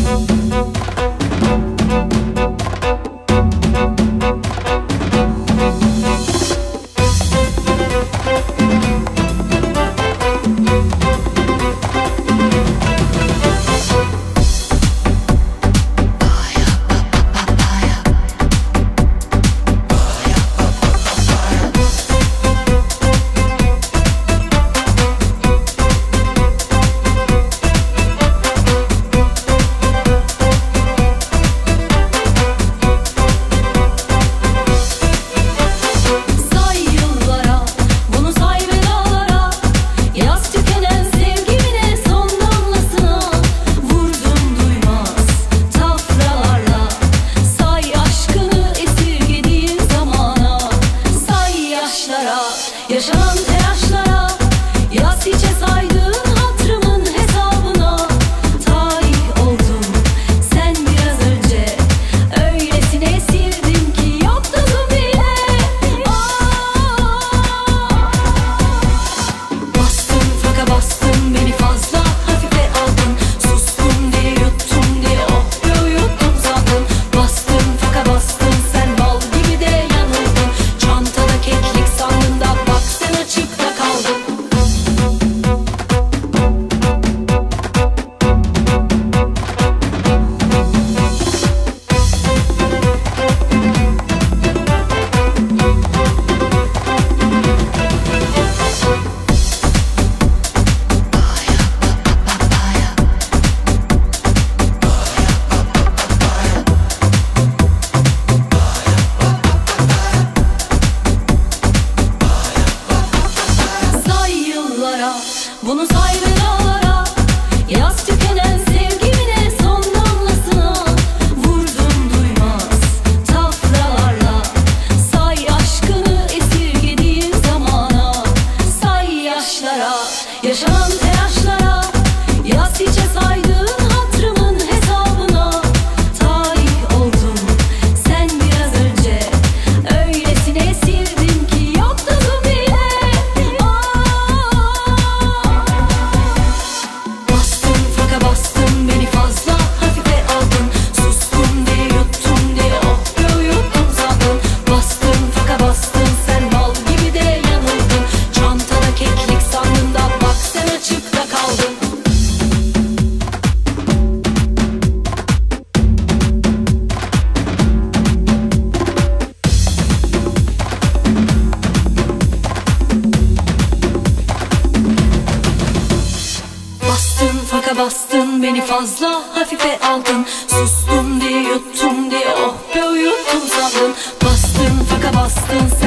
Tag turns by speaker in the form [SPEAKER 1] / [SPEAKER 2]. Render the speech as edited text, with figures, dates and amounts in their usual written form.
[SPEAKER 1] Yaşanan telaşlara, yaz hiçe saydığın hatırımın hesabına talih oldum. Sen biraz önce öylesine sildin ki yoktun bile. Bastın faka bastın, beni fazla hafife aldın. Sustum diye yuttum diye oh be uyuttum sandın. Bastın faka bastın, sen bal gibi de yanıldın. Çantada keklik sandın da bak sen açıkta kaldın. Bunu say belalara, yaz tükenen sevgimine son damlasına vurdum duymaz tafralarla. Say aşkını esirgediğin zamana, say yaşlara, yaşanan telaşlara, yaz hiçe saydığın hatırımın hesabına talih oldum. Sen biraz önce öylesine sildin ki yoktun bile. Bastın beni fazla hafife aldın. Sustum diye yuttum diye oh be uyuttum sandın. Bastın faka bastın, sen bal gibi de yanıldın. Çantada keklik sandın da bak sen açıkta kaldın. Bastın faka bastın, beni fazla hafife aldın. Sustum diye yuttum diye oh be uyuttum sandın. Bastın faka bastın, sen